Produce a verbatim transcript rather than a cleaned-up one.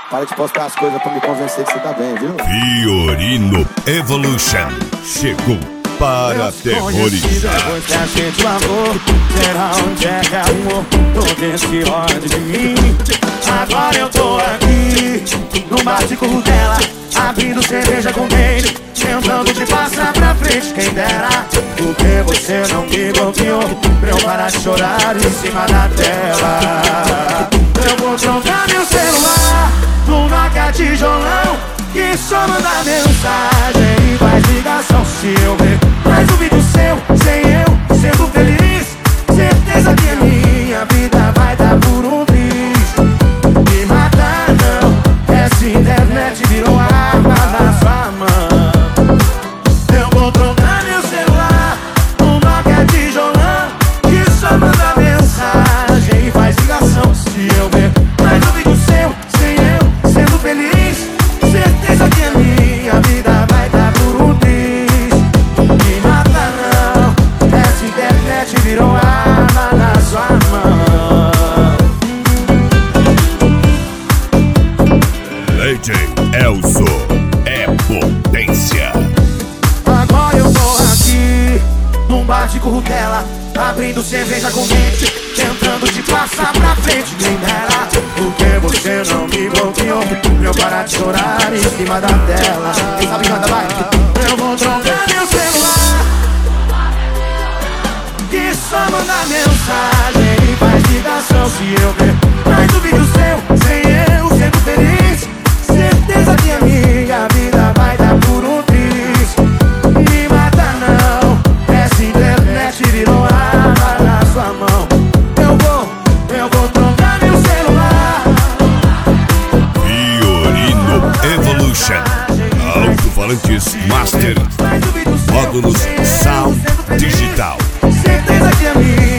Para de postar as coisas pra me convencer que você tá bem, viu? Fiorino Evolution chegou para aterrorizar. Depois que a gente lavou, será onde é que arrumou todo esse ódio de mim? Agora eu tô aqui, no bate-curro dela, abrindo cerveja com ele, tentando te passar pra frente, quem dera. Porque você não me bloqueou pra eu parar de chorar em cima da tela. Eu vou trocar meu celular no Nokia tijolão, que só manda mensagem e faz ligação. Se eu ver mais um vídeo seu, sem eu sendo feliz, certeza que a minha vida vai dar por um triz. Me matar não, essa internet virou arma na sua mão. Eu vou trocar meu celular no Nokia tijolão, que só manda mensagem e faz ligação. Se eu ver mais um vídeo seu, sem eu sendo feliz, certeza que a minha vida vai dar por um triz. Me mata não, essa internet virou arma na sua mão. D J Elzo é potência. Agora eu tô aqui, num bate-curro dela, abrindo cerveja com gente, tentando te passar pra frente, quem dera. Porque você não me bloqueou pra eu parar de chorar em cima da tela. Quem sabe canta, vai. Eu vou trocar meu celular, que só manda mensagem e faz ligação. Se eu ver mais um vídeo seu, sem eu sendo feliz, certeza que a minha vida vai dar por um triz. Me mata não, essa internet virou arma na sua mão. Eu vou, eu vou trocar meu celular. Fiorino Evolution, alto-falantes Master, módulos Sound Digital. Certeza que a minha